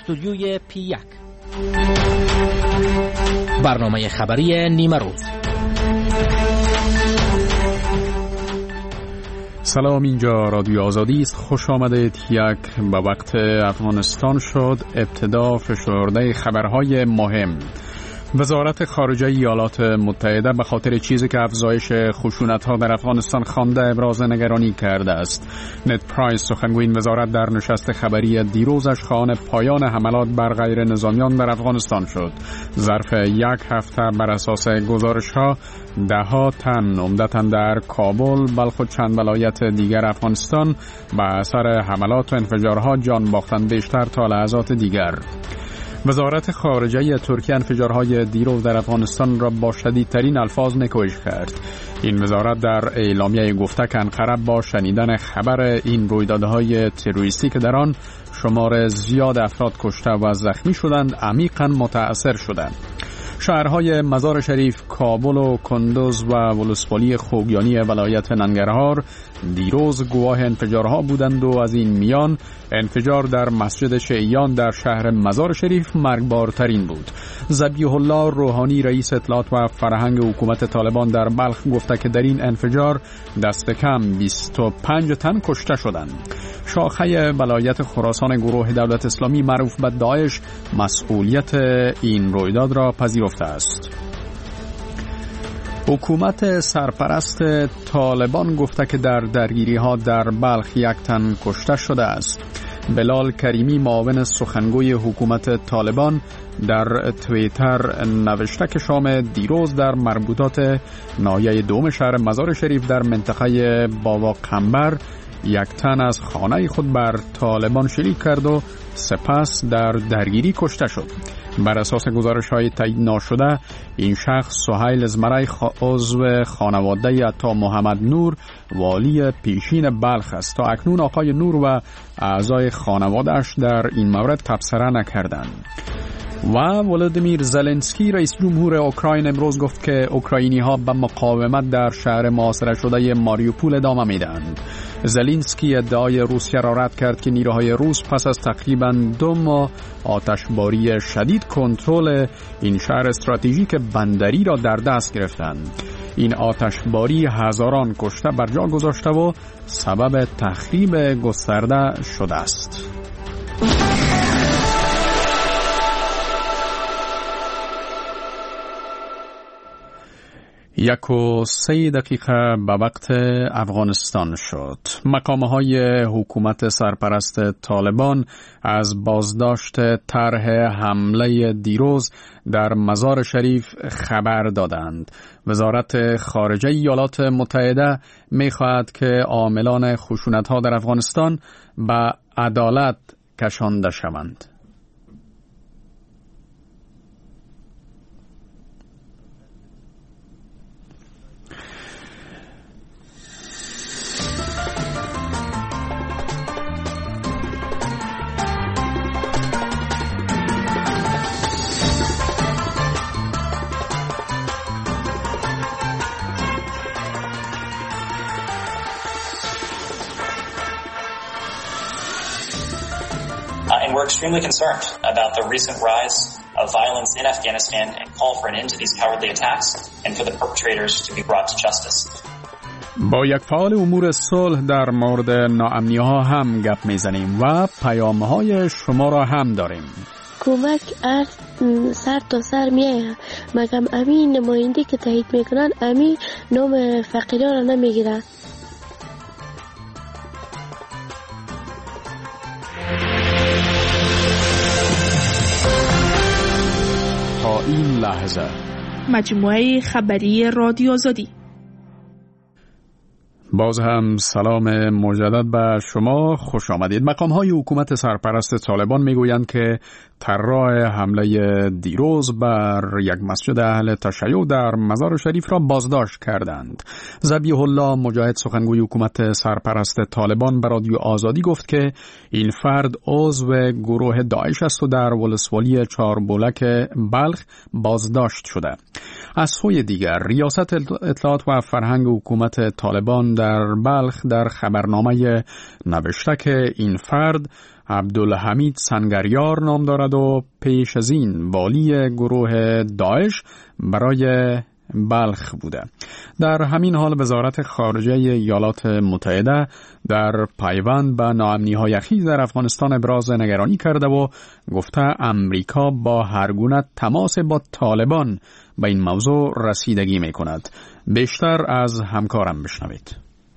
استودیوی P1 برنامه خبری نیمه روز. سلام، اینجا رادیو آزادی است. خوش آمدید. یک به وقت افغانستان شد. ابتدا فشرده خبرهای مهم. وزارت خارجه ایالات متحده به خاطر چیزی که افزایش خشونت‌ها در افغانستان خوانده ابراز نگرانی کرده است. نت پرایس سخنگوی این وزارت در نشست خبری دیروزش خواهان پایان حملات بر غیر نظامیان در افغانستان شد. ظرف یک هفته بر اساس گزارش‌ها ده‌ها تن عمدتاً در کابل، بلخ و چند ولایت دیگر افغانستان به اثر حملات و انفجارها جان باختند، بیشتر تا لحظات دیگر. وزارت خارجه ترکیه انفجارهای دیروز در افغانستان را با شدیدترین الفاظ نکوهش کرد. این وزارت در اعلامیه گفته که انقره با شنیدن خبر این رویدادهای تروریستی که در آن شمار زیاد افراد کشته و زخمی شدند عمیقاً متأثر شدند. شهرهای مزار شریف، کابل و کندوز و ولسوالی خوگیانی ولایت ننگرهار دیروز گواه انفجارها بودند و از این میان انفجار در مسجد شیعیان در شهر مزار شریف مرگبارترین بود. ذبیح الله روحانی رئیس اطلاعات و فرهنگ حکومت طالبان در بلخ گفته که در این انفجار دست کم 25 تن کشته شدند. شاخه ولایت خراسان گروه دولت اسلامی معروف به داعش مسئولیت این رویداد را پذیرفته است. حکومت سرپرست طالبان گفته که در درگیری‌ها در بلخ یک تن کشته شده است. بلال کریمی معاون سخنگوی حکومت طالبان در توییتر نوشته که شام دیروز در مربوطات ناحیه دوم شهر مزار شریف در منطقه باوا قنبر یک تن از خانه خود بر طالبان شلیک کرد و سپس در درگیری کشته شد. بر اساس گزارش‌های تایید ناشده این شخص سهیل زمرای عضو خانواده عطا محمد نور والی پیشین بلخ است. تا اکنون آقای نور و اعضای خانواده‌اش در این مورد تبصره نکردند. و ولادیمیر زلنسکی رئیس جمهور اوکراین امروز گفت که اوکراینی‌ها به مقاومت در شهر محاصره شده ماریوپول ادامه میدهند. زلنسکی ادعای روسیه را رد کرد که نیروهای روس پس از تقریباً 2 ماه آتشباری شدید کنترل این شهر استراتژیک بندری را در دست گرفتند. این آتشباری هزاران کشته بر جا گذاشته و سبب تخریب گسترده شده است. 1:03 به وقت افغانستان شد. مقام‌های حکومت سرپرست طالبان از بازداشت طرح حمله دیروز در مزار شریف خبر دادند. وزارت خارجه ایالات متحده می‌خواهد که عاملان خشونت‌ها در افغانستان به عدالت کشانده شوند. And we're extremely concerned about the recent rise of violence in Afghanistan and call for an end to these cowardly attacks and for the perpetrators to be brought to justice. با یک فعال امور صلح در مورد ناامنی‌ها هم گپ میزنیم و پیام‌های شما را هم داریم. کمک سر تا سر میایه، مگم امین نماینده که تایید میکنن امین نام فقیران را نمیگیرن. تا این لحظه مجموعه خبری رادیو آزادی. باز هم سلام مجدد به شما، خوش آمدید. مقام‌های حکومت سرپرست طالبان میگویند که طراح حمله دیروز بر یک مسجد اهل تشیع در مزار شریف را بازداشت کردند. ذبیح الله مجاهد سخنگوی حکومت سرپرست طالبان به رادیو آزادی گفت که این فرد عضو گروه داعش است و در ولسوالی چاربولک بلخ بازداشت شده. از سوی دیگر ریاست اطلاعات و فرهنگ حکومت طالبان در بلخ در خبرنامه نوشته که این فرد عبدالحمید سنگریار نام دارد و پیش از این والی گروه داعش برای بلخ بوده. در همین حال وزارت خارجه ایالات متحده در پیوند به ناامنی‌های اخیر در افغانستان ابراز نگرانی کرده و گفته امریکا با هر گونه تماس با طالبان به این موضوع رسیدگی می‌کند. بیشتر از همکارم بشنوید.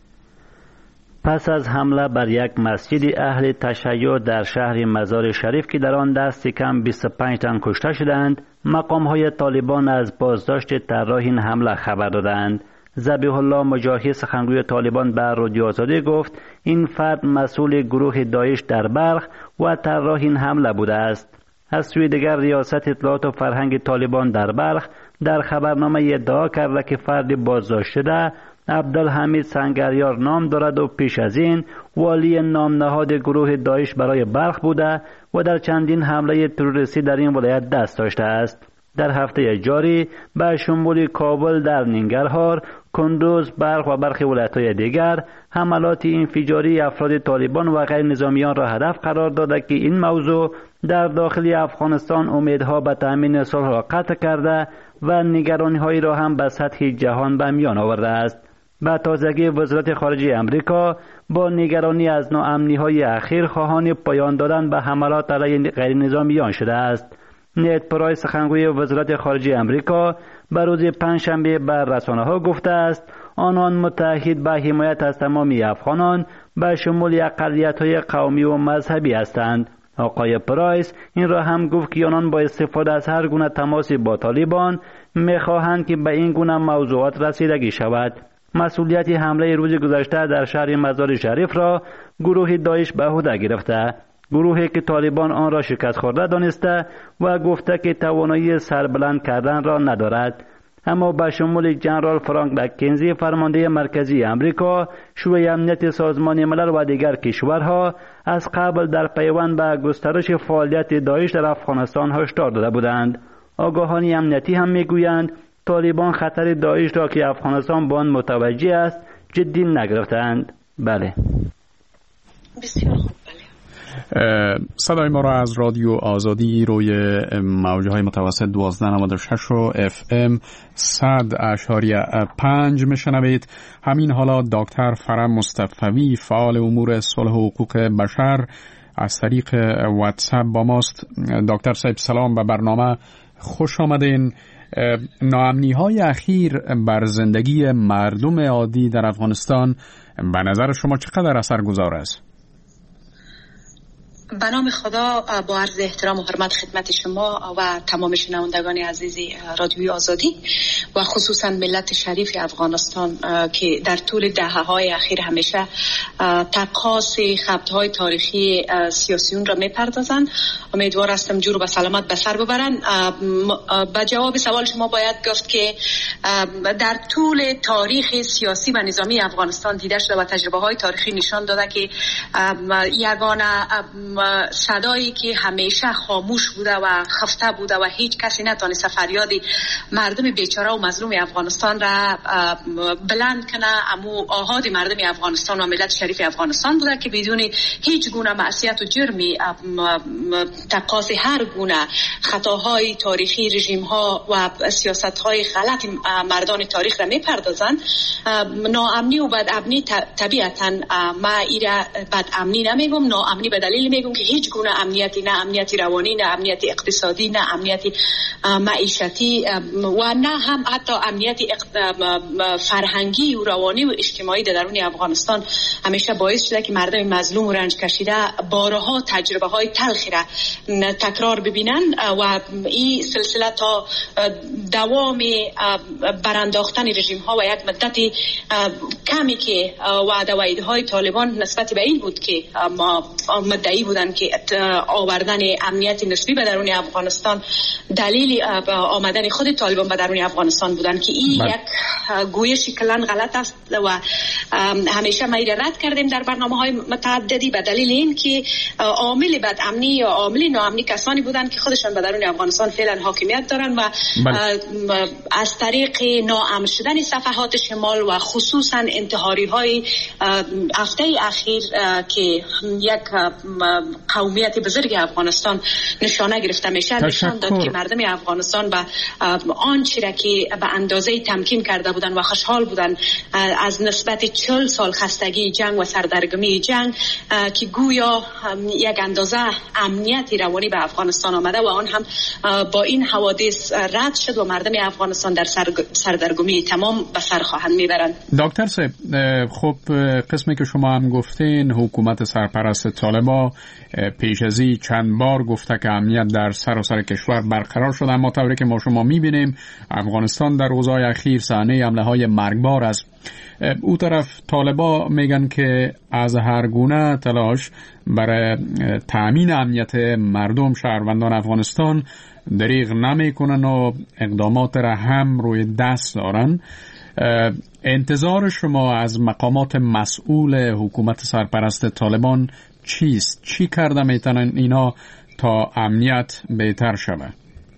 پس از حمله بر یک مسجد اهل تشیع در شهر مزار شریف که در آن دست کم 25 تن کشته شدند، مقام‌های طالبان از بازداشت طراح این حمله خبر دادند. ذبیح الله مجاهی سخنگوی طالبان به رادیو آزادی گفت این فرد مسئول گروه داعش در بلخ و طراح این حمله بوده است. از سوی دیگر ریاست اطلاعات و فرهنگ طالبان در بلخ در خبرنامه ادعا کرده که فرد بازداشت شده عبدالحمید سنگریار نام دارد و پیش از این والی نام نهاد گروه داعش برای بلخ بوده و در چندین حمله تروریستی در این ولایت دست داشته است. در هفته جاری به شمول کابل در ننگرهار، کندوز، بلخ و برخی ولایت‌های دیگر حملات انفجاری افراد طالبان و غیر نظامیان را هدف قرار داده که این موضوع در داخل افغانستان امیدها به تأمین صلح را قطع کرده و نگرانی‌هایی را هم به سطح جهان به میان آورده است. به تازگی وزارت خارجه امریکا با نگرانی از ناامنی‌های اخیر خواهان پایان دادن به حملات علیه غیر نظامیان شده است. نید پرایس سخنگوی وزارت خارجه امریکا به روز پنجشنبه بر رسانه‌ها گفته است آنان متعهد به حمایت از تمامی افغانان به شمول اقلیت‌های قومی و مذهبی هستند. آقای پرایس این را هم گفت که آنان با استفاده از هر گونه تماسی با طالبان می‌خواهند که به این گونه موضوعات رسیدگی شود. مسئولیت حمله روز گذشته در شهر مزار شریف را گروه داعش به عهده گرفته، گروهی که طالبان آن را شکست خورده دانسته و گفته که توانایی سربلند کردن را ندارد. اما به شمول جنرال فرانک مکنزی فرمانده مرکزی امریکا، شورای امنیت سازمان ملل و دیگر کشورها از قبل در پیوند به گسترش فعالیت داعش در افغانستان هشدار داده بودند. آگاهان امنیتی هم میگویند طالبان خطر داعش را که افغانستان به آن متوجه است جدی نگرفتند. بله. بسیار خوب. صدای ما را از رادیو آزادی روی موجهای متوسط 1296 و FM 100.5 میشنوید. همین حالا دکتر فرم مصطفی فعال امور صلح و حقوق بشر از طریق واتساپ با ماست. دکتر صاحب سلام به برنامه، خوش آمدین. ناامنی‌های اخیر بر زندگی مردم عادی در افغانستان به نظر شما چقدر اثرگذار است؟ به نام خدا، با عرض احترام و حرمت خدمت شما و تمام شنوندگان عزیز رادیوی آزادی و خصوصا ملت شریف افغانستان که در طول دهه‌های اخیر همیشه تقاص خبط‌های تاریخی سیاسیون را می‌پردازند، امیدوار هستم جور و سلامت به سر ببرند. به جواب سوال شما باید گفت که در طول تاریخ سیاسی و نظامی افغانستان دیده شده و تجربه‌های تاریخی نشان داده که یگانه صدایی که همیشه خاموش بوده و خفته بوده و هیچ کسی نتونسته فریاد مردم بیچاره و مظلوم افغانستان را بلند کنه، امو آهاد مردم افغانستان و ملت شریف افغانستان بوده که بدون هیچ گونه معصیت و جرمی تقاض هر گونه خطاهای تاریخی رژیم‌ها و سیاست‌های غلط مردان تاریخ را می‌پردازند. ناامنی و بدامنی طبیعتاً ما ایرا بدامنی نمیگم، ناامنی به دلیل میگم که هیچ گونه امنیتی، نه امنیتی روانی، نه امنیتی اقتصادی، نه امنیتی معیشتی و نه هم حتی امنیتی فرهنگی و روانی و اجتماعی در درون افغانستان همیشه باعث شده که مردم مظلوم و رنج کشیده بارها تجربه های تلخی را تکرار ببینن و این سلسله تا دوام برانداختن رژیم ها و یک مدت کمی که وعده و ایدهای طالبان نسبت به این بود که ما مدعی بودن که آوردن امنیت نسبی به درون افغانستان دلیل آمدن خود طالبان به درون افغانستان بودن که این یک گویش کلان غلط است و همیشه ما رد کردیم در برنامه‌های متعددی به دلیل این که عامل بدامنی یا عامل ناامنی کسانی بودن که خودشان به درون افغانستان فعلا حاکمیت دارن و از طریق ناامن شدن صفحات شمال و خصوصا انتحاری‌های هفته اخیر که یک قومیت بزرگ افغانستان نشانه گرفته میشه. نشان داد که مردم افغانستان به آنچه را که به اندازه تمکین کرده بودن و خوشحال بودن از نسبت 40 سال خستگی جنگ و سردرگمی جنگ که گویا یک اندازه امنیت روانی به افغانستان آمده و آن هم با این حوادث رد شد و مردم افغانستان در سردرگمی تمام به سر خواهند میبرند. دکتر صاحب، خب قسمی که شما هم گفتین، حکومت سرپرست طالبان پیش ازی چند بار گفته که امنیت در سراسر کشور برقرار شده، اما طوری که ما شما میبینیم افغانستان در روزهای اخیر صحنه حمله های مرگبار است. او طرف طالبان میگن که از هر گونه تلاش برای تأمین امنیت مردم شهروندان افغانستان دریغ نمیکنن و اقدامات را هم روی دست دارن. انتظار شما از مقامات مسئول حکومت سرپرست طالبان چیست؟ چی کرده میتونن اینا تا امنیت بهتر شود؟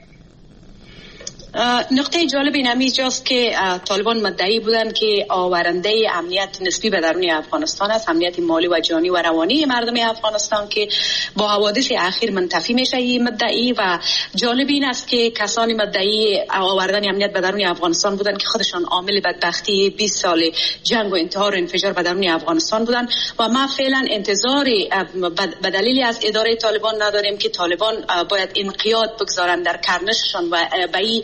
نقطه جالب این اینجاست که طالبان مدعی بودند که آورنده امنیت نسبی به درون افغانستان است، امنیت مالی و جانی و روانی مردم افغانستان که با حوادث اخیر منتفی میشه این مدعی. و جالب این است که کسانی مدعی آوردن امنیت به درون افغانستان بودند که خودشان عامل بدبختی 20 سال جنگ و انتحار و انفجار به درون افغانستان بودند و ما فعلا انتظار به دلیلی از اداره طالبان نداریم که طالبان باید انقیاد بگذارن در کرنششان و به این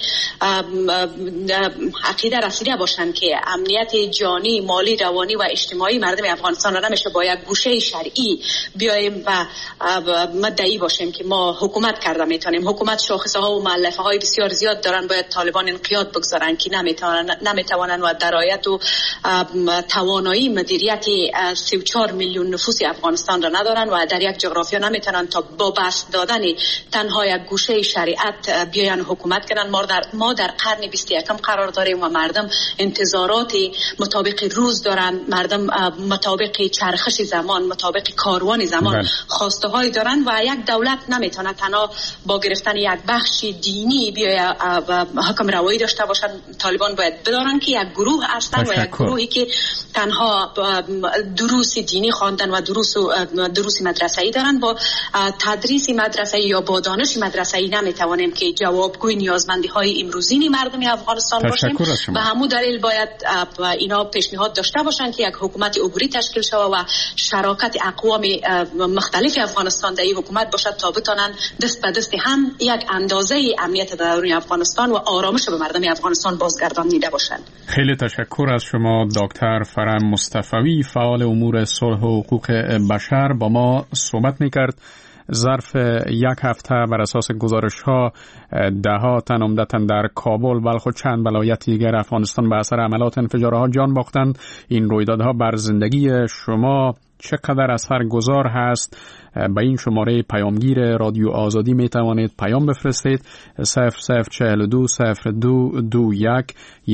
عقیده رسیده باشند که امنیت جانی، مالی، روانی و اجتماعی مردم افغانستان را نمیشه با یک گوشه شرعی بیایم و مدعی باشیم که ما حکومت کرده میتونیم. حکومت شاخصه ها و مؤلفه های بسیار زیاد دارن، باید طالبان انقیاد بگذارن که نمیتوانن و درایت و توانایی مدیریت 34 میلیون نفوس افغانستان را ندارن و در یک جغرافیا نمیتونن تا با بست دادن تنها یک گوشه شریعت بیاین حکومت کنن. ما در قرن 21 قرار داریم و مردم انتظارات مطابق روز دارن، مردم مطابق چرخش زمان، مطابق کاروان زمان خواسته های دارن و یک دولت نمیتونه تنها با گرفتن یک بخش دینی بیاید حکم روایی داشته باشن. طالبان باید بدارن که یک گروه هستن و یک گروهی که تنها دروس دینی خواندن و دروس مدرسه‌ای دارن. با تدریس مدرسه‌ای یا با دانش مدرسه‌ای نمیتوانیم که جوابگوی نیازمندی های امروزین مردم افغانستان باشیم. و همون دلیل باید اینا پیشنهاد داشته باشن که یک حکومت عبوری تشکیل شود و شراکت اقوام مختلف افغانستان در این حکومت باشد تا بتونن دست به دست هم یک اندازه امنیت درون افغانستان و آرامش به مردم افغانستان بازگردانیده باشند. خیلی تشکر از شما دکتر فرم مصطفی، فعال امور صلح و حقوق بشر، با ما صحبت میکرد. ظرف یک هفته بر اساس گزارش‌ها ده‌ها تن عمدتاً در کابل، بلخ و چند ولایت دیگر افغانستان به اثر حملات انفجارها جان باختند. این رویدادها بر زندگی شما چقدر اثرگذار هست؟ به این شماره پیامگیر رادیو آزادی می توانید پیام بفرستید. 0042 0221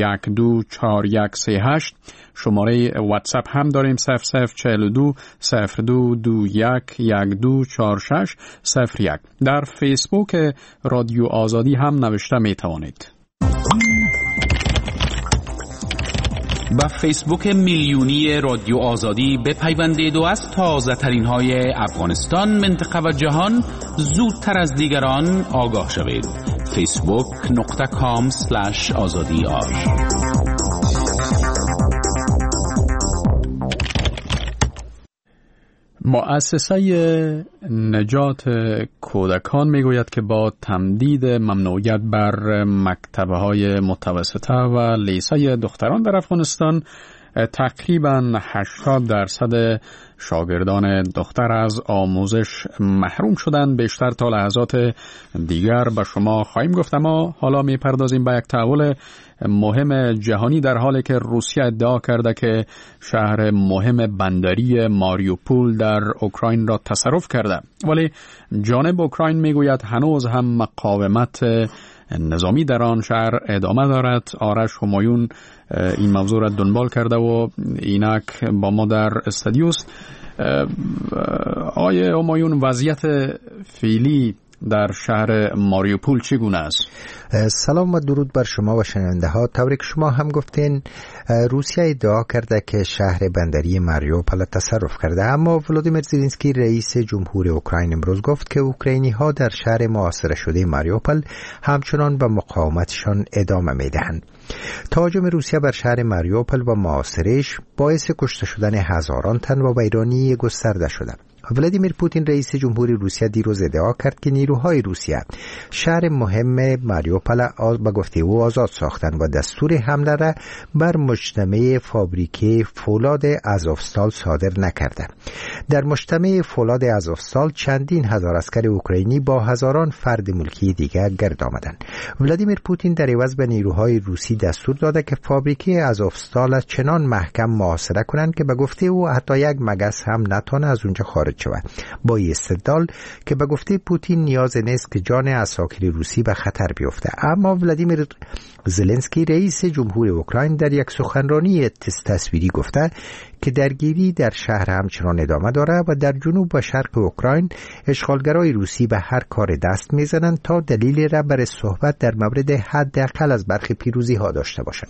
124138. شماره واتساپ هم داریم 0042 0221 124601. در فیسبوک رادیو آزادی هم نوشته می توانید. با فیسبوک میلیونی رادیو آزادی بپیوندید و از تازه ترین های افغانستان، منطقه و جهان زودتر از دیگران آگاه شوید. facebook.com/azadi.ar. مؤسسه نجات کودکان میگوید که با تمدید ممنوعیت بر مکتب‌های متوسطه و لیسه دختران در افغانستان، تقریباً 80% شاگردان دختر از آموزش محروم شدند. بیشتر تا لحظات دیگر به شما خواهیم گفت، اما حالا میپردازیم به یک تحول مهم جهانی، در حالی که روسیه ادعا کرده که شهر مهم بندری ماریوپول در اوکراین را تصرف کرده، ولی جانب اوکراین میگوید هنوز هم مقاومت نظامی در آن شهر ادامه دارد. آرش همایون این موضوع را دنبال کرده و اینک با ما در استودیوست. آقای همایون، وضعیت فعلی در شهر ماریوپول چگونه است؟ سلام و درود بر شما و شنونده ها. طوری که شما هم گفتین، روسیه ادعا کرده که شهر بندری ماریوپول تصرف کرده، اما ولادیمیر زلنسکی رئیس جمهور اوکراین امروز گفت که اوکراینی ها در شهر محاصره شده ماریوپول همچنان به مقاومتشان ادامه میدهند. تهاجم روسیه بر شهر ماریوپول و محاصره‌اش باعث کشته شدن هزاران تن و ویرانی گسترده شده. ولادیمیر پوتین رئیس جمهور روسیه دیروز ادعا کرد که نیروهای روسیه شهر مهم ماریوپول به گفته او آزاد ساختند و دستور حمله را بر مجتمع فابریکه فولاد آزوفستال صادر نکرده. در مجتمع فولاد آزوفستال چندین هزار عسکر اوکراینی با هزاران فرد ملکی دیگر گرد آمدند. ولادیمیر پوتین در عوض به نیروهای روسی دستور داده که فابریکه آزوفستال چنان محکم محاصره کنند که به گفته او حتی یک مگس هم نتونه از اونجا خارج شود، با استدلال که به گفته پوتین نیاز نیست که جان عساکر روسی به خطر بیفته. اما ولادیمیر زلنسکی رئیس جمهور اوکراین در یک سخنرانی تصویری گفته که درگیری در شهر همچنان ادامه داره و در جنوب و شرق اوکراین اشغالگرای روسی به هر کار دست میزنند تا دلیل را برای صحبت در مورد حداقل از برخی پیروزی ها داشته باشند.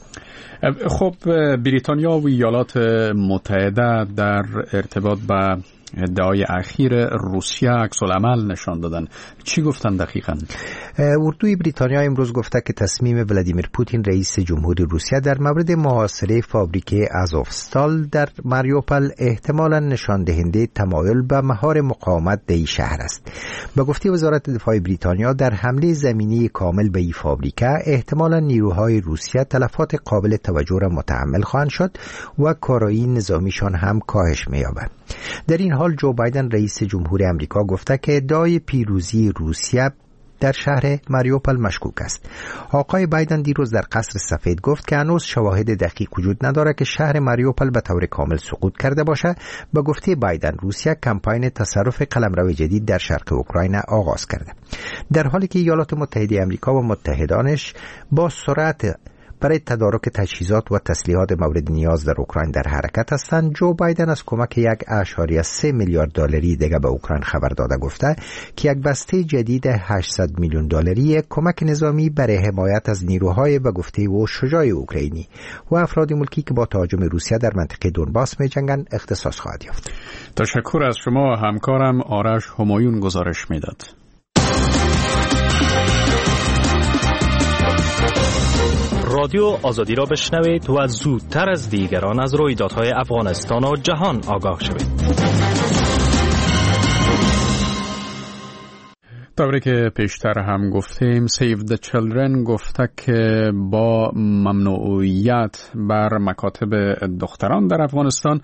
خب بریتانیا و ایالات متحده در ارتباط با ادعای اخیر روسیه عکس العمل نشان دادن. چی گفتن دقیقاً؟ اردوی بریتانیا امروز گفته که تصمیم ولادیمیر پوتین رئیس جمهوری روسیه در مورد محاصره فابریکه آزوفستال در ماریوپول احتمالاً نشان دهنده تمایل به مهار مقاومت در این شهر است. به گفته وزارت دفاع بریتانیا در حمله زمینی کامل به این فابریکه احتمالاً نیروهای روسیه تلفات قابل توجه را متحمل خواهند شد و کارایی نظامیشان هم کاهش می‌یابد. در این حال جو بایدن رئیس جمهور امریکا گفته که ادعای پیروزی روسیه در شهر ماریوپول مشکوک است. آقای بایدن دیروز در قصر سفید گفت که هنوز شواهد دقیق وجود نداره که شهر ماریوپول به طور کامل سقوط کرده باشه. به گفته بایدن روسیه کمپاین تصرف قلمرو جدید در شرق اوکراین آغاز کرده، در حالی که ایالات متحده آمریکا و متحدانش با سرعت برای تدارک تجهیزات و تسلیحات مورد نیاز در اوکراین در حرکت هستند. جو بایدن از کمک 1.3 میلیارد دلاری دیگر به اوکراین خبر داده، گفته که یک بسته جدید 800 میلیون دلاری کمک نظامی برای حمایت از نیروهای به گفته او شجاع اوکراینی و افراد ملکی که با تهاجم روسیه در منطقه دونباس می‌جنگند اختصاص خواهد یافت. تشکر از شما. همکارم آرش همایون گزارش میداد. رادیو آزادی را بشنوید و زودتر از دیگران از رویدادهای افغانستان و جهان آگاه شوید. طوری که پیشتر هم گفتیم، Save the Children گفته که با ممنوعیت بر مکاتب دختران در افغانستان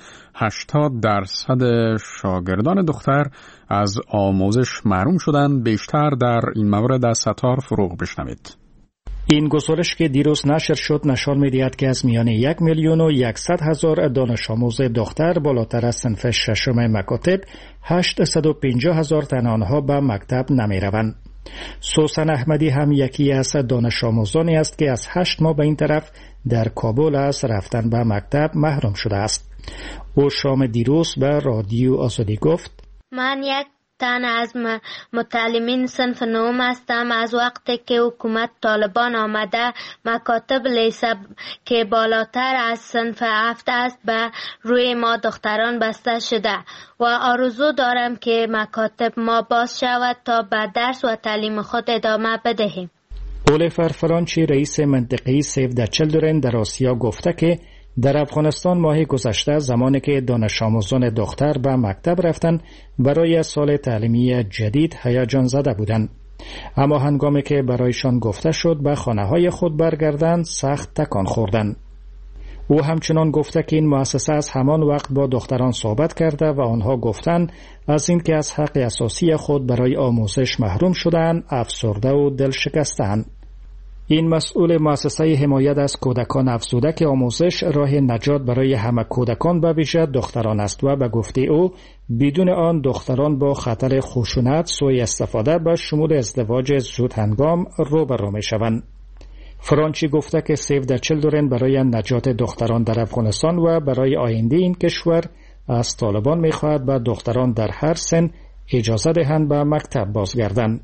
80% شاگردان دختر از آموزش محروم شدند. بیشتر در این مورد از ستار فروغ بشنوید. این گزارش که دیروز نشر شد نشان می‌دهد که از میان 1,100,000 دانش آموز دختر بالاتر از صنف ششم مکاتب 850,000 تن آنها به مکتب نمی‌روند. سوسن احمدی هم یکی از دانش آموزانی است که از 8 ماه به این طرف در کابل از رفتن به مکتب محروم شده است. او شام دیروز به رادیو آزادی گفت: من یک تن از متعلمین صنف نهم هستم. از وقتی که حکومت طالبان آمده مکاتب لیسه که بالاتر از صنف 7 است به روی ما دختران بسته شده و آرزو دارم که مکاتب ما باز شود تا به درس و تعلیم خود ادامه بدهیم. اولیفر فرانچی رئیس منطقه‌ای سیو د چیلدرن در آسیا گفته که در افغانستان ماه گذشته زمانی که دانش آموزان دختر به مکتب رفتن برای سال تعلیمی جدید هیجان زده بودند، اما هنگامی که برایشان گفته شد به خانه‌های خود برگردند سخت تکان خوردند. او همچنان گفته که این مؤسسه از همان وقت با دختران صحبت کرده و آنها گفتند از این که از حق اساسی خود برای آموزش محروم شدند افسرده و دل شکستند. این مسئول مؤسسه حمایت از کودکان افزوده که آموزش راه نجات برای همه کودکان به ویژه دختران است و به گفته او بدون آن دختران با خطر خشونت، سوء استفاده به شمول ازدواج زود هنگام روبرو می شوند. فرانچی گفته که سیو د چیلدرن برای نجات دختران در افغانستان و برای آینده این کشور از طالبان می خواهد به دختران در هر سن اجازه دهند به مکتب بازگردند.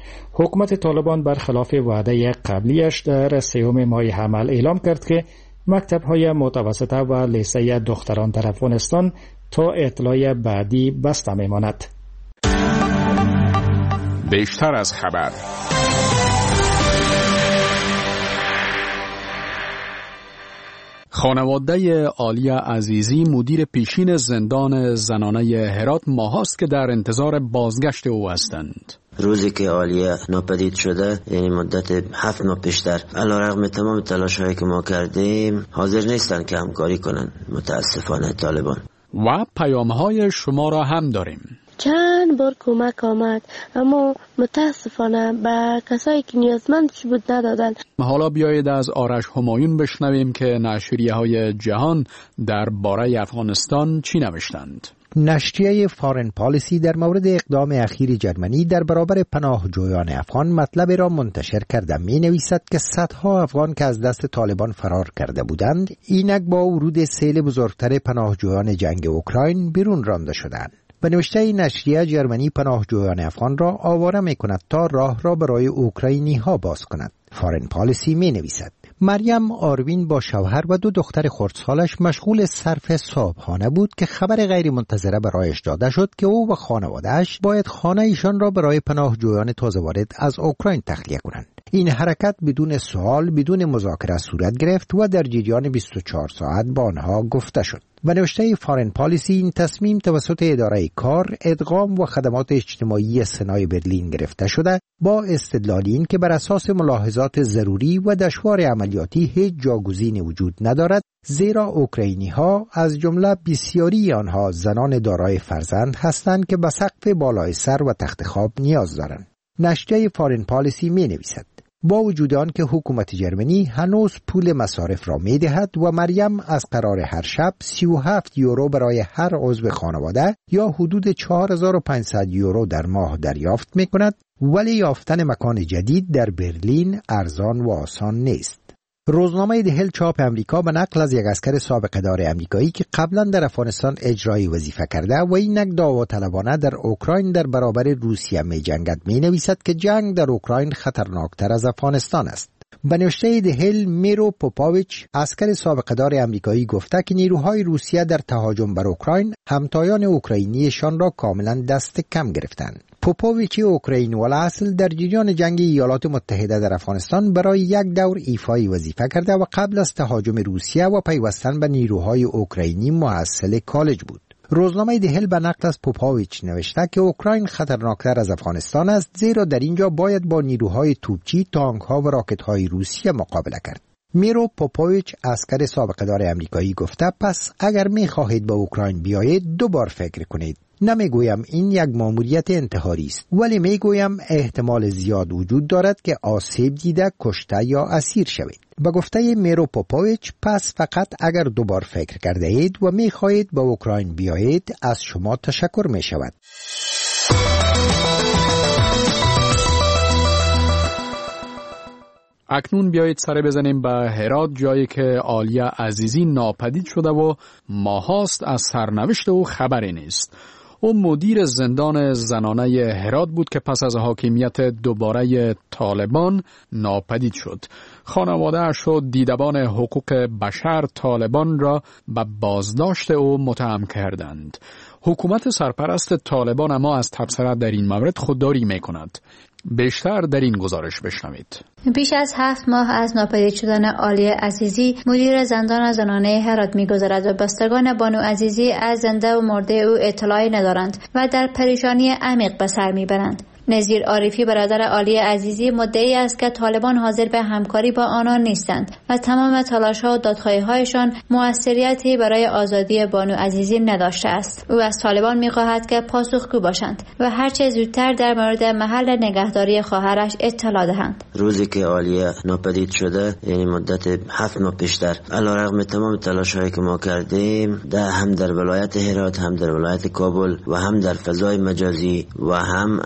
حکومت طالبان برخلاف وعده قبلیش در 3 ماه حمل اعلام کرد که مکتب‌های متوسطه و لیسه دختران در افغانستان تا اطلاع بعدی بسته میماند. بیشتر از خبر. خانواده عالیه عزیزی مدیر پیشین زندان زنانه هرات ماهاست که در انتظار بازگشت او هستند. روزی که عالیه ناپدید شده، یعنی مدت 7 ماه پیشتر، علیرغم تمام تلاش‌هایی که ما کردیم حاضر نیستن که همکاری کنن متاسفانه طالبان. و پیام‌های شما را هم داریم. چند بار کمک آمد اما متاسفانه به کسایی که نیازمندش بود ندادن. حالا بیایید از آرش همایون بشنویم که نشریه‌های جهان درباره افغانستان چی نوشتند. نشریه فارن پالیسی در مورد اقدام اخیر جرمنی در برابر پناهجویان افغان مطلب را منتشر کرده می نویسد که صدها افغان که از دست طالبان فرار کرده بودند اینک با ورود سیل بزرگتر پناهجویان جنگ اوکراین بیرون رانده شدند. به نوشته نشریه جرمنی پناهجویان افغان را آواره می کند تا راه را برای اوکراینی ها باز کند. فارن پالیسی می نویسد مریم آروین با شوهر و 2 دختر خردسالش مشغول صرف صبحانه بود که خبر غیر منتظره برایش داده شد که او و خانواده‌اش باید خانه ایشان را برای پناهجویان تازه وارد از اوکراین تخلیه کنند. این حرکت بدون سوال، بدون مذاکره صورت گرفت و در جریان 24 ساعت با آنها گفته شد. و نوشته فارن پالیسی این تصمیم توسط اداره کار، ادغام و خدمات اجتماعی سنای برلین گرفته شده با استدلال این که بر اساس ملاحظات ضروری و دشوار عملیاتی هیچ جاگزینی وجود ندارد، زیرا اوکراینی ها از جمله بسیاری آنها زنان دارای فرزند هستند که به سقف بالای سر و تخت خواب نیاز دارند. نشریه فارن پالیسی می نویسد با وجود آن که حکومت جرمنی هنوز پول مصارف را می دهد و مریم از قرار هر شب 37 یورو برای هر عضو خانواده یا حدود 4500 یورو در ماه دریافت می کند، ولی یافتن مکان جدید در برلین ارزان و آسان نیست. روزنامه دهل چاپ امریکا به نقل از یک اسکر سابقه دار امریکایی که قبلا در افغانستان اجرایی وظیفه کرده و اینک داوطلبانه در اوکراین در برابر روسیه می جنگد می نویسد که جنگ در اوکراین خطرناکتر از افغانستان است. به نوشته دهل میرو پوپاویچ اسکر سابقه دار امریکایی گفته که نیروهای روسیه در تهاجم بر اوکراین همتایان اوکراینیشان را کاملا دست کم گرفتند. پوپاویچ اوکراینی الاصل در جریان جنگ ایالات متحده در افغانستان برای یک دور ایفای وظیفه کرده و قبل از تهاجم روسیه و پیوستن به نیروهای اوکراینی محصل کالج بود. روزنامه دهل به نقل از پوپاویچ نوشته که اوکراین خطرناکتر از افغانستان است، زیرا در اینجا باید با نیروهای توپچی، تانک‌ها و راکت‌های روسیه مقابله کرد. میرو پوپاویچ اسکر سابقه دار امریکایی گفته پس اگر می خواهید به اوکراین بیایید 2 بار فکر کنید. نمیگویم این یک ماموریت انتحاری است، ولی میگویم احتمال زیاد وجود دارد که آسیب دیده، کشته یا اسیر شوید. به گفته میرو پوپاویچ پس فقط اگر 2 بار فکر کرده اید و میخواهید به اوکراین بیایید از شما تشکر می شود. اکنون بیایید سر بزنیم به هرات، جایی که عالیه عزیزی ناپدید شده و ماهاست از سرنوشت او خبری نیست. او مدیر زندان زنانه هرات بود که پس از حاکمیت دوباره طالبان ناپدید شد. خانواده‌اش و دیدبان حقوق بشر طالبان را به بازداشت او متهم کردند. حکومت سرپرست طالبان اما از تبصره در این مورد خودداری می‌کند. بیشتر در این گزارش بشنوید. بیش از 7 ماه از ناپدید شدن عالیه عزیزی مدیر زندان زنانه هرات می‌گذرد و بستگان بانو عزیزی از زنده و مرده او اطلاعی ندارند و در پریشانی عمیق به سر میبرند. نظیر عارفی برادر عالیه عزیزی مدعی است که طالبان حاضر به همکاری با آنان نیستند و تمام تلاش‌ها و دادخواهی‌هایشان موثریتی برای آزادی بانو عزیزی نداشته است. او از طالبان می‌خواهد که پاسخگو باشند و هر چه زودتر در مورد محل نگهداری خواهرش اطلاع دهند. روزی که عالیه ناپدید شده، یعنی مدت 7 ماه پیشتر، علیرغم تمام تلاش‌هایی که ما کردیم، هم در ولایت هرات، هم در ولایت کابل و هم در فضای مجازی و هم از طریق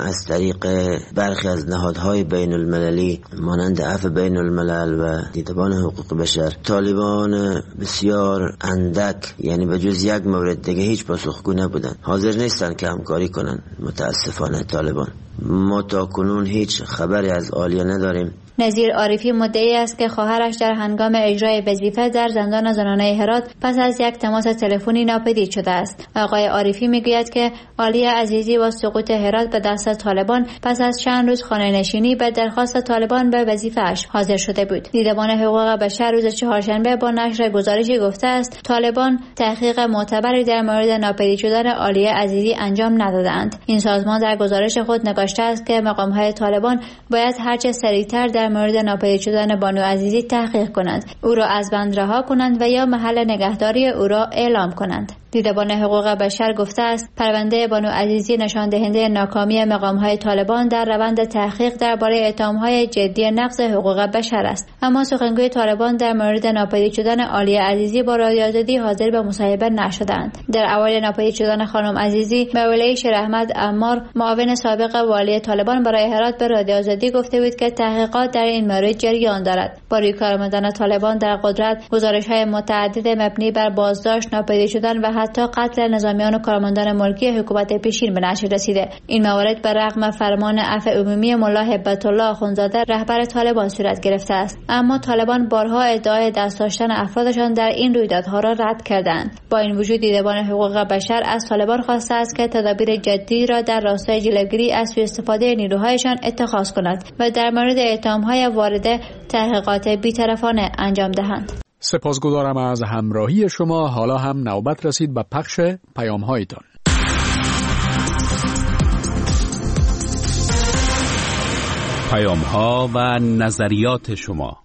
طریق برخی از نهادهای بین المللی مانند عفو بین الملل و دیدبان حقوق بشر، طالبان بسیار اندک، یعنی به جز یک مورد دیگه هیچ پاسخگو نبودن، حاضر نیستن که همکاری کنن. متاسفانه طالبان، ما تا کنون هیچ خبری از عالیه نداریم. نظیر عارفی مدعی است که خواهرش در هنگام اجرای وظیفه در زندان زنانه هرات پس از یک تماس تلفنی ناپدید شده است. آقای عارفی میگوید که عالیه عزیزی با سقوط هرات به دست طالبان پس از چند روز خانه‌نشینی به درخواست طالبان به وظیفه‌اش حاضر شده بود. دیدبان حقوق بشر روز چهارشنبه با نشر گزارشی گفته است طالبان تحقیق معتبری در مورد ناپدید شدن عالیه عزیزی انجام ندادند. این سازمان در گزارش خود نگاشته است که مقام‌های طالبان باید هرچه سریعتر در مورد ناپدید شدن بانو عزیزی تحقیق کنند، او را از بند رها کنند و یا محل نگهداری او را اعلام کنند. دیدبان حقوق بشر گفته است پرونده بانو عزیزی نشان دهنده ناکامی مقام‌های طالبان در روند تحقیق درباره اتهام‌های جدی نقض حقوق بشر است. اما سخنگوی طالبان در مورد ناپدید شدن عالیه عزیزی با رادیو آزادی حاضر به مصاحبه نشدند. در اوایل ناپدید شدن خانم عزیزی، مولوی شیر احمد عمار، معاون سابق والی طالبان برای هرات به رادیو آزادی گفته بود که تحقیقات در این مورد جریان دارد. با روی کار آمدن طالبان در قدرت، گزارش‌های متعدد مبنی بر بازداشت، ناپدید شدن و حتی قتل نظامیان و کارمندان ملکی حکومت پیشین به نشر رسیده. این موارد بر رغم فرمان عفو عمومی ملا هبت الله اخوندزاده رهبر طالبان صورت گرفته است، اما طالبان بارها ادعای دست داشتن افرادشان در این رویدادها را رد کردند. با این وجود دیدبان حقوق بشر از طالبان خواسته است که تدابیر جدی را در راستای جلوگیری از سوء استفاده نیروهایشان اتخاذ کند و در مورد اتهام‌های وارده تحقیقات بی‌طرفانه انجام دهند. سپاسگزارم از همراهی شما. حالا هم نوبت رسید به پخش پیام‌هایتان. پیام‌ها و نظریات شما.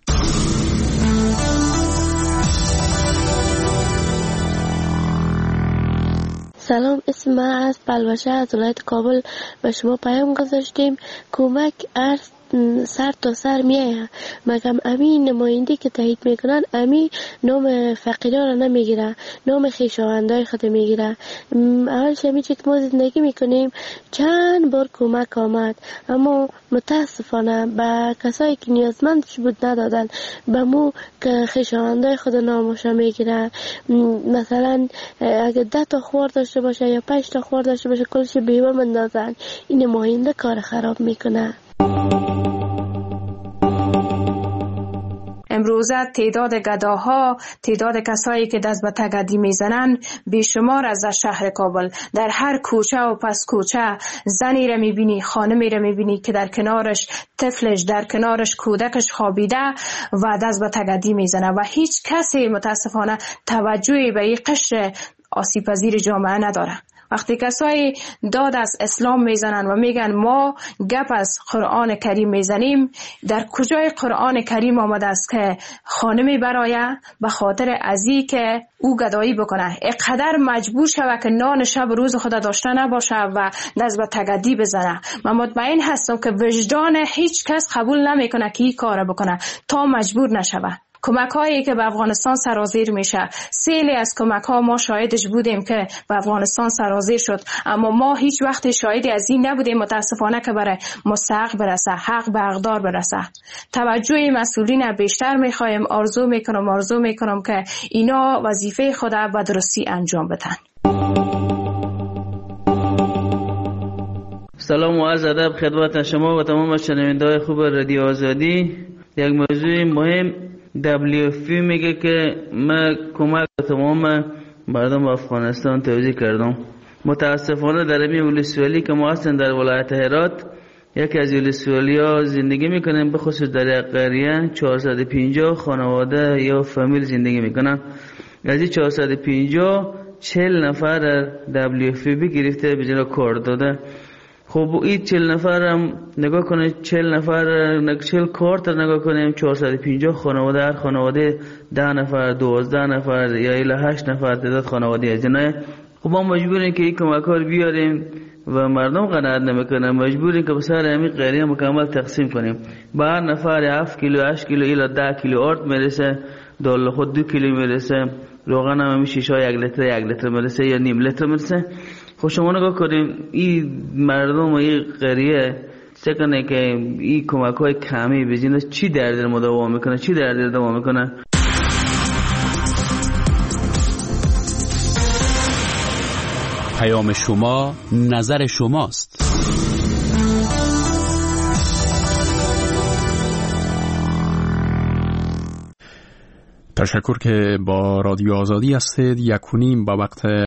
سلام، اسم من از بلوشه از ولایت کابل به شما پیام گذاشتیم. کمک ارز سر تا سر میایه، مگم امین نماینده که تایید میکنن امی نام فقیران را نمیگیره، نام خویشاوندای خود میگیره. اولش همی چی که ما زندگی میکنیم چند بار کمک آمد، اما متاسفانه به کسایی که نیازمندش بود ندادن، به مو که خویشاوندای خود نامشا میگیره. مثلا اگه 10 تا خوار داشته باشه یا 5 تا خوار داشته باشه کلش بیوه مندازن. این نماینده کار خراب میکنه. امروزه تعداد گداها، تعداد کسایی که دست به تگدی میزنن بیشمار از شهر کابل. در هر کوچه و پس کوچه زنی را میبینی، خانمی را میبینی که در کنارش طفلش، در کنارش کودکش خوابیده و دست به تگدی میزنه و هیچ کسی متاسفانه توجهی به این قشر آسیب پذیر جامعه نداره. وقتی کسایی داد از اسلام میزنن و میگن ما گپ از قرآن کریم میزنیم، در کجای قرآن کریم آمده است که خانمی برایه به خاطر ازی که او گدایی بکنه اقدر مجبور شوه که نان شب روز خود داشته نباشه و دست به تگدی بزنه؟ من مطمئن هستم که وجدان هیچ کس قبول نمیکنه که این کار بکنه تا مجبور نشوه. کمک هایی که به افغانستان سرازیر میشه، سیلی از کمک ها ما شاهدش بودیم که به افغانستان سرازیر شد، اما ما هیچ وقت شاهدی از این نبودیم متاسفانه که برای مستحق برسه، حق به حقدار برسه. توجه مسئولین بیشتر میخوایم. آرزو میکنم که اینا وظیفه خود به درستی انجام بدن. سلام و عرض ادب خدمت شما و تمام شنونده‌های خوب رادیو آزادی. یک موضوع مهم، WFP میگه که من کمک به تمام مردم افغانستان توزیع کردم. متاسفانه در این ولسوالی که ما هستیم در ولایت هرات، یکی از ولسوالیا زندگی میکنیم، به خصوص در یک قریه 450 خانواده یا فامیل زندگی میکنن. از این 450 40 نفر WFP گرفته به جای کار داده. خب این 40 نفر هم نگاه کنه، 40 نفر 40 کارت نگاه کنیم، 450 خانواده، هر خانواده 10 نفر 12 نفر یا الی 8 نفر تعداد خانواده از اینه. خب ما مجبوریم که این کمک ها بیاریم و مردم قناعت نمیکنن، مجبوریم که به سر همین قریه مکمل تقسیم کنیم. به هر نفر 7 کیلو 8 کیلو الی 10 کیلو آرد میرسه، دال خود 2 کیلو میرسه، روغن هم 6 1 لیتر 1 لیتر میرسه یا نیم لیتر میرسه. خب شما نگاه کنیم این مردم و این قریه چه کنه که این کمک های کمی بزینه چی در دل دوام میکنه، چی در دل دوام میکنه. پیام شما، نظر شماست. تشکر که با رادیو آزادی هستید. 1:30 با وقت